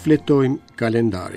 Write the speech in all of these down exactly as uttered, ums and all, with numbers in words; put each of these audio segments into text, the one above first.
fletojmë kalendari.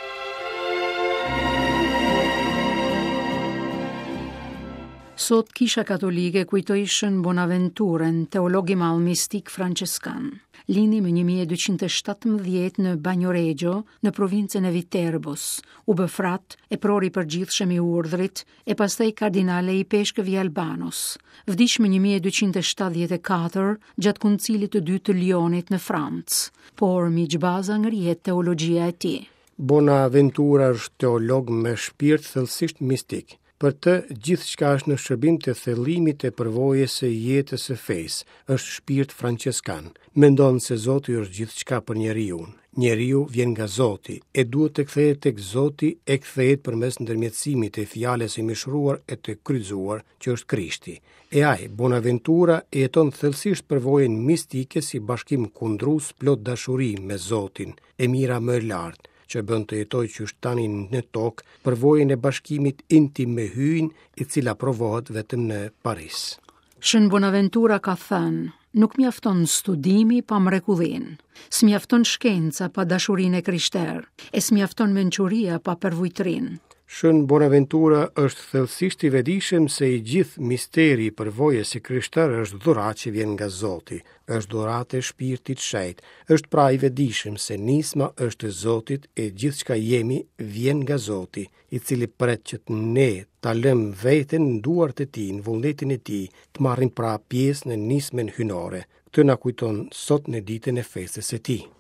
Sot Kisha Katolike kujtoi Shën Bonaventurën, teolog i madh mistik franceskan. Lindi më një mijë e dyqind e shtatëmbëdhjetë në Bagnoregio, në provincën e Viterbos. U bë frat e prori përgjithshëm i urdhrit e pastaj kardinale i peshkëve Albanos. Vdiq më një mijë e dyqind e shtatëdhjetë e katër gjatë kuncilit të dytë të Lyonit në Francë, por miqbaza ngrihet teologjia e tij. Bonaventura është teolog me shpirt thellësisht mistik. Për të, gjithçka është në shërbim të thellimit e përvojës së jetës së fesë, është shpirt franceskan. Mendon se Zoti është gjithçka për njeriu. Njeriu vjen nga Zoti e duhet të kthehet tek Zoti e kthehet përmes ndërmjetësimit të fjalës së mishruar e të kryqëzuar, që është Krishti. E ai, Bonaventura, e jeton thellësisht përvojën mistike si bashkim kundrues plot dashuri me Zotin, e mira më e lartë, që bën të jetoj qysh tani në tokë, përvojën e bashkimit intim me hyjin, i cila provohet vetëm në Paris. Shën Bonaventura ka thënë, nuk mjafton studimi pa mrekullin, s'mjafton shkenca pa dashurinë e krishterë, e s'mjafton mençuria pa përvujtrin. Shën Bonaventura është thellësisht i vetëdijshëm se i gjithë misteri i përvojës së krishterë është dhuratë që vjen nga Zoti, është dhuratë e Shpirtit Shenjtë, është pra i vetëdijshëm se nisma është e Zotit e gjithçka jemi vjen nga Zoti, i cili pret që të ne ta lëmë veten në duart e tij, në vullnetin e tij, të marrim pra pjesë në nismën hynore. Këtë na kujton sot në ditën e festës së tij.